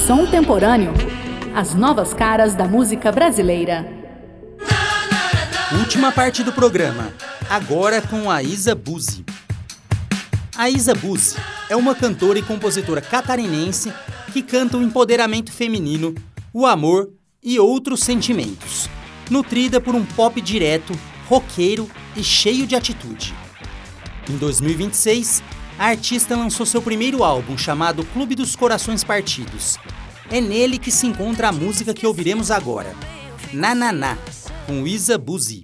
Som Temporâneo. As novas caras da música brasileira. Última parte do programa, agora com a Isa Buzzi. A Isa Buzzi é uma cantora e compositora catarinense que canta o empoderamento feminino, o amor e outros sentimentos, nutrida por um pop direto, roqueiro e cheio de atitude. Em 2026, a artista lançou seu primeiro álbum chamado Clube dos Corações Partidos. É nele que se encontra a música que ouviremos agora, Na Na Na, com Isa Buzzi.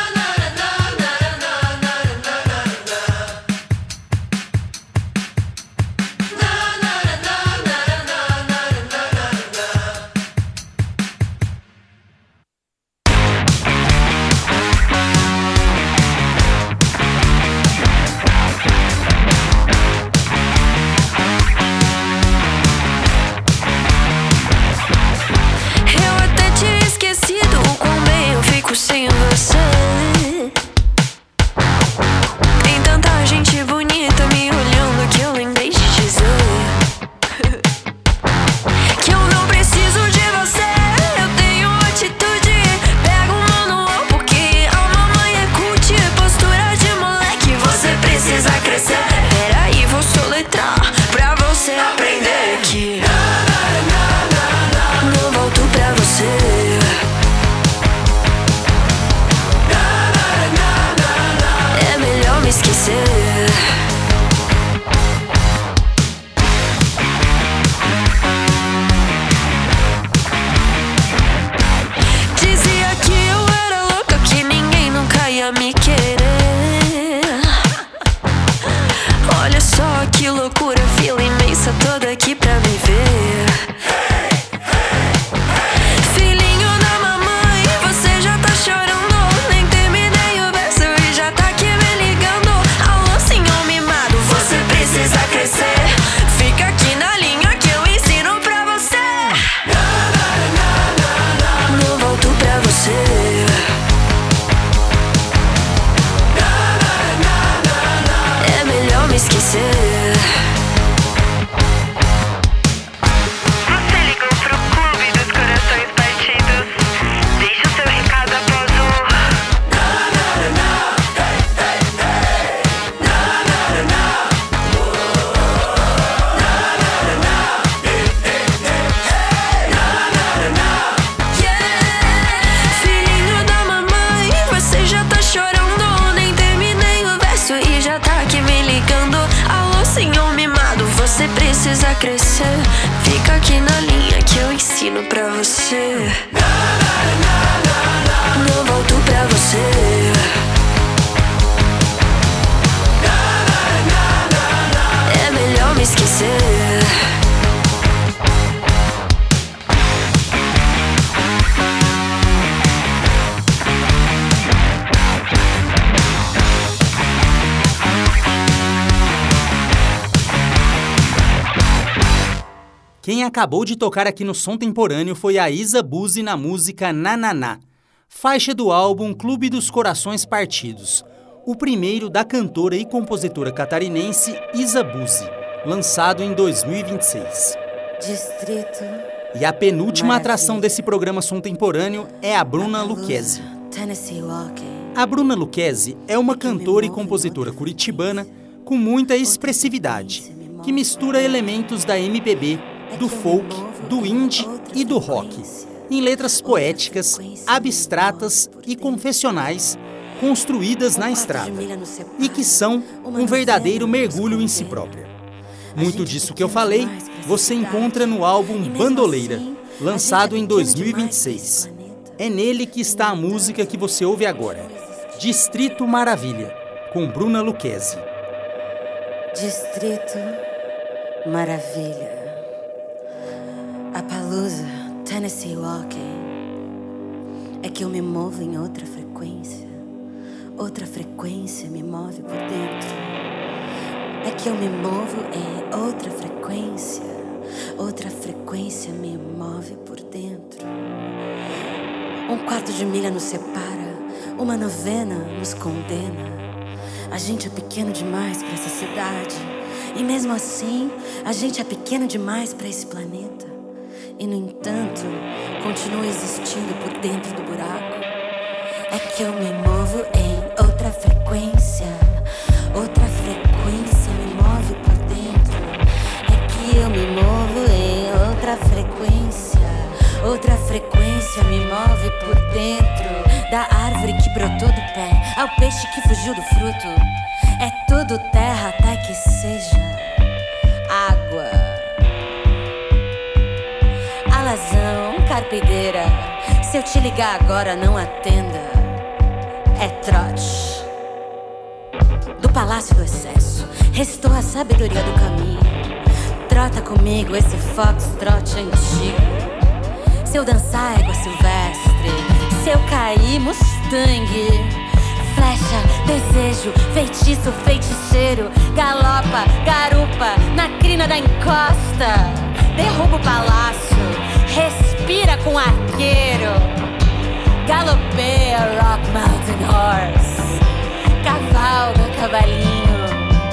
Quem acabou de tocar aqui no Som Temporâneo foi a Isa Buzzi na música Na Na Na, faixa do álbum Clube dos Corações Partidos, o primeiro da cantora e compositora catarinense Isa Buzzi, lançado em 2026. Distrito E a penúltima Maravilha. atração desse programa Som Temporâneo é a Bruna Lucchesi. A Bruna Lucchesi é uma cantora e compositora curitibana com muita expressividade, que mistura elementos da MPB, do folk, do indie e do rock, em letras poéticas, abstratas e confessionais, construídas na estrada, e que são um verdadeiro mergulho em si própria. Muito disso que eu falei, você encontra no álbum Bandoleira, lançado em 2026. É nele que está a música que você ouve agora, Distrito Maravilha, com Bruna Lucchesi. Distrito Maravilha. Appaloosa, Tennessee Walking. É que eu me movo em outra frequência me move por dentro. É que eu me movo em outra frequência me move por dentro. Um quarto de milha nos separa, uma novena nos condena. A gente é pequeno demais para essa cidade, e mesmo assim, a gente é pequeno demais para esse planeta. e, no entanto, continuo existindo por dentro do buraco. É que eu me movo em outra frequência. Outra frequência me move por dentro. É que eu me movo em outra frequência. Outra frequência me move por dentro. Da árvore que brotou do pé ao peixe que fugiu do fruto. É tudo terra até que seja água. Alazão, carpideira, se eu te ligar agora não atenda. É trote. Do palácio do excesso restou a sabedoria do caminho. Trota comigo esse foxtrot antigo. Se eu dançar égua silvestre, se eu cair Mustang. Flecha, desejo, feitiço, feiticeiro. Galopa, garupa, na crina da encosta. Derruba o palácio, respira com arqueiro. Galopeia, rock mountain horse. Cavalga, cavalinho.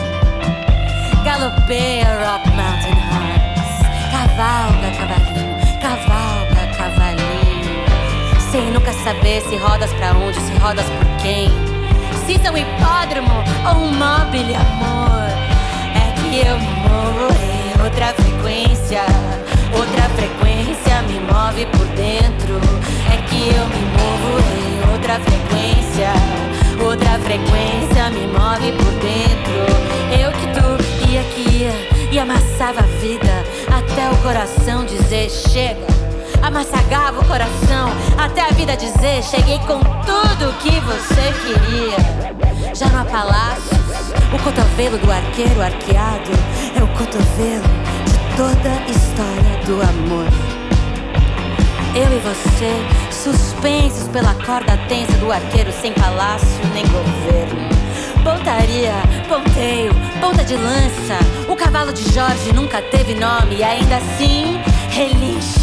Galopeia, rock mountain horse. Cavalga, cavalinho. Cavalga, cavalinho. Sem nunca saber se rodas pra onde, se rodas por quem. Se é um hipódromo ou um mobile, amor. É que eu me movo em outra frequência. Outra frequência me move por dentro. É que eu me movo em outra frequência. Outra frequência me move por dentro. Eu que tu ia que ia e amassava a vida até o coração dizer chega. Amassagava o coração até a vida dizer cheguei com tudo que você queria. Já não há palácios, o cotovelo do arqueiro arqueado é o cotovelo de toda a história do amor. Eu e você, suspensos pela corda tensa do arqueiro sem palácio nem governo. Pontaria, ponteio, ponta de lança. O cavalo de Jorge nunca teve nome e ainda assim relincha.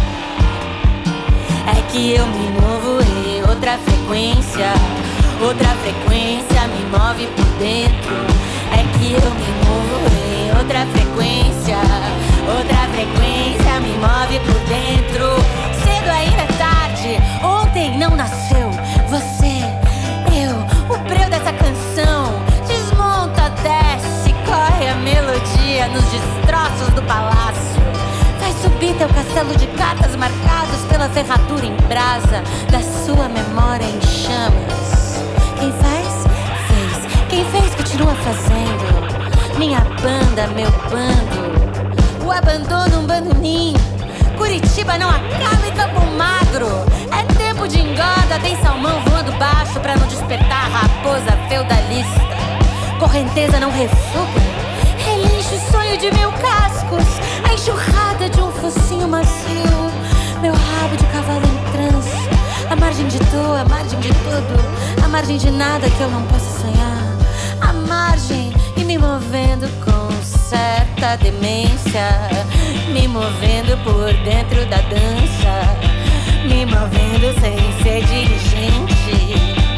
É que eu me movo em outra frequência. Outra frequência me move por dentro. É que eu me movo em outra frequência. Outra frequência me move por dentro. Cedo ainda é tarde, ontem não nasceu. Você, eu, o breu dessa canção. Desmonta, desce, corre a melodia nos destroços do palácio. Faz subir teu castelo de cartas marcados pela ferradura em brasa da sua memória em chamas. Quem faz, fez. Quem fez, continua fazendo. Minha banda, meu bando. O abandono, um bando ninho. Curitiba não acaba em Campo Magro. É tempo de engorda, tem salmão voando baixo pra não despertar a raposa feudalista. Correnteza não refuga. Relinche o sonho de mil cascos. A enxurrada de um focinho macio. Meu rabo de cavalo em transe. A margem de dor, a margem de tudo. A margem de nada que eu não possa sonhar. A margem e me movendo com certa demência. Me movendo por dentro da dança. Me movendo sem ser dirigente.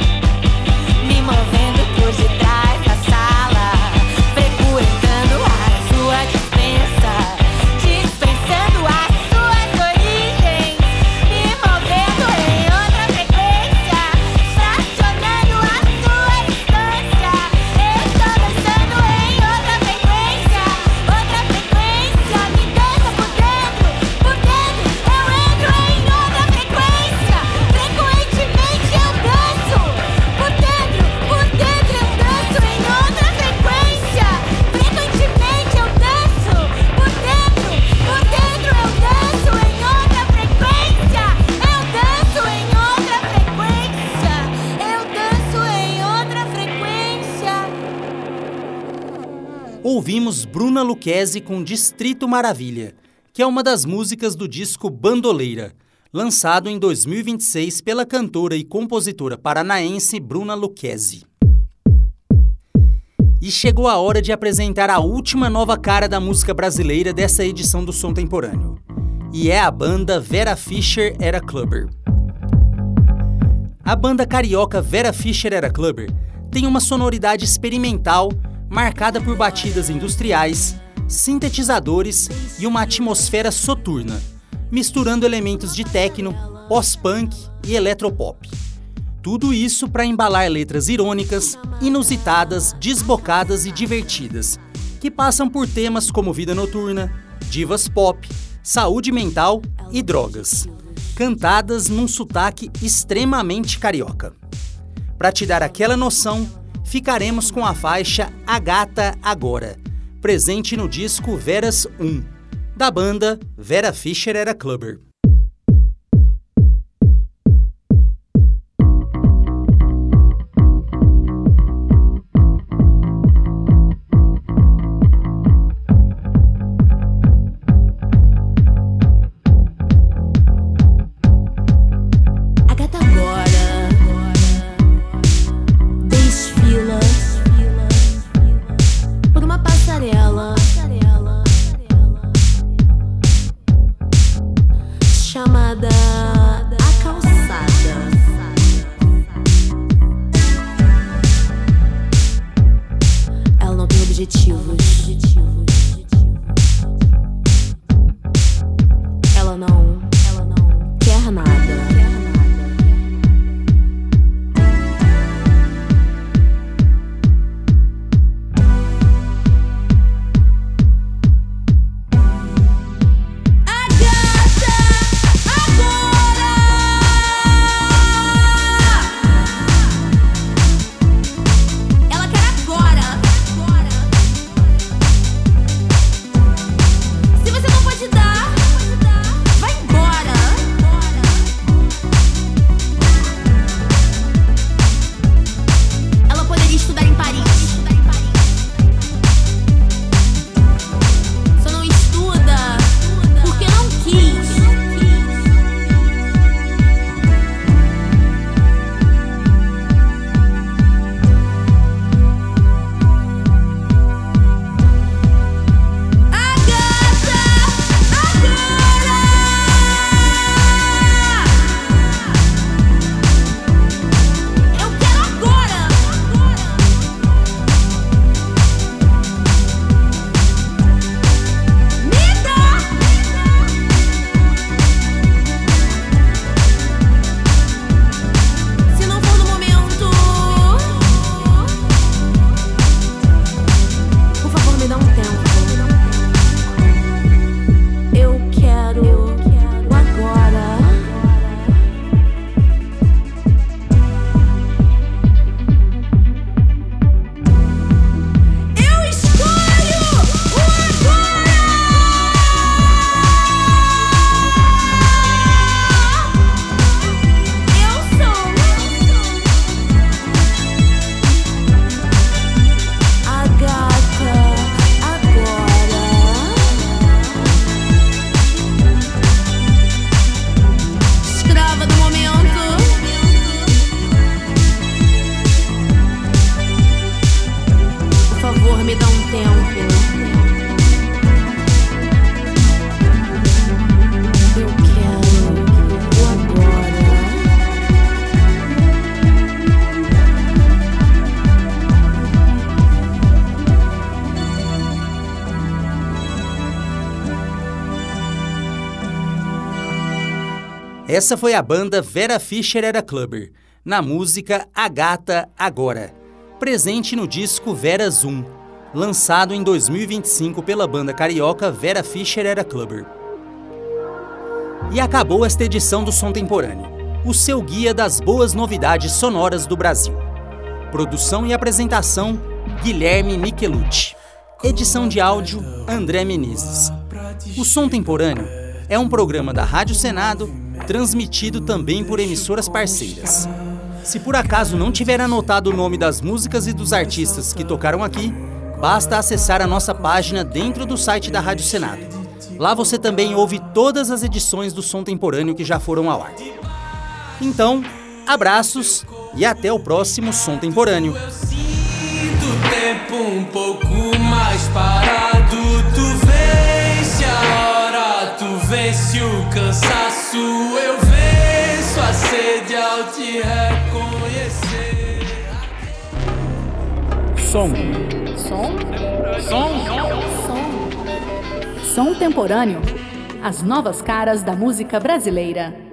Me movendo por detrás da sala. Frequentando a sua dispensa. Dispensando as suas origens. Me movendo em outra frequência. Fracionando a sua distância. Estou dançando em outra frequência. Outra frequência me dança por dentro. Por dentro eu entro em outra frequência. Frequentemente eu danço. Por dentro eu danço em outra frequência. Frequentemente eu danço. Por dentro eu danço em outra frequência. Eu danço em outra frequência. Eu danço em outra frequência. Ouvimos Bruna Lucchesi com Distrito Maravilha, que é uma das músicas do disco Bandoleira, lançado em 2026 pela cantora e compositora paranaense Bruna Lucchesi. E chegou a hora de apresentar a última nova cara da música brasileira dessa edição do Som Temporâneo. E é a banda Vera Fischer Era Clubber. A banda carioca Vera Fischer Era Clubber tem uma sonoridade experimental marcada por batidas industriais, sintetizadores e uma atmosfera soturna, misturando elementos de techno, pós-punk e eletropop. Tudo isso para embalar letras irônicas, inusitadas, desbocadas e divertidas, que passam por temas como vida noturna, divas pop, saúde mental e drogas, cantadas num sotaque extremamente carioca. Para te dar aquela noção, ficaremos com a faixa A Gata Agora, presente no disco Veras 1, da banda Vera Fischer Era Clubber. Chamada A Calçada. Ela não tem objetivos. Ela não quer nada. Essa foi a banda Vera Fischer Era Clubber, na música A Gata Agora, presente no disco Veras 1, lançado em 2025 pela banda carioca Vera Fischer Era Clubber. E acabou esta edição do Som Temporâneo, o seu guia das boas novidades sonoras do Brasil. Produção e apresentação, Guilherme Michelucci. Edição de áudio, André Menezes. O Som Temporâneo é um programa da Rádio Senado, transmitido também por emissoras parceiras. Se por acaso não tiver anotado o nome das músicas e dos artistas que tocaram aqui, basta acessar a nossa página dentro do site da Rádio Senado. Lá você também ouve todas as edições do Som Temporâneo que já foram ao ar. Então, abraços e até o próximo Som Temporâneo. Eu sinto o tempo um pouco mais parado. Tu vence a hora, tu vence o cansaço. Eu venço a sede ao te reconhecer. Som Temporâneo. As novas caras da música brasileira.